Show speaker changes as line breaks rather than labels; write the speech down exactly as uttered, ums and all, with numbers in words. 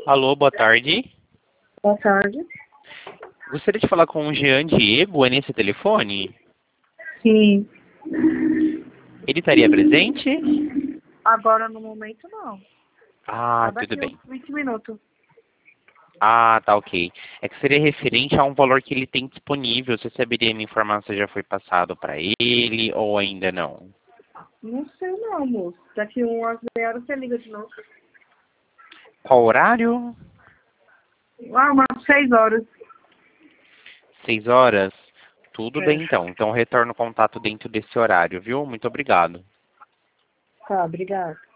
Alô, boa tarde.
Boa tarde.
Gostaria de falar com o Jean Diego, é nesse telefone?
Sim.
Ele estaria presente?
Agora no momento não.
Ah,
Só
tudo
daqui
bem.
uns vinte minutos.
Ah, tá ok. É que seria referente a um valor que ele tem disponível. Você saberia me informar se já foi passado para ele ou ainda não?
Não sei não, moço. Daqui umas meia hora você liga de novo.
Qual horário?
Ah, umas seis horas.
Seis horas? Tudo
É.
bem então. Então retorno o contato dentro desse horário, viu? Muito obrigado.
Tá, obrigada.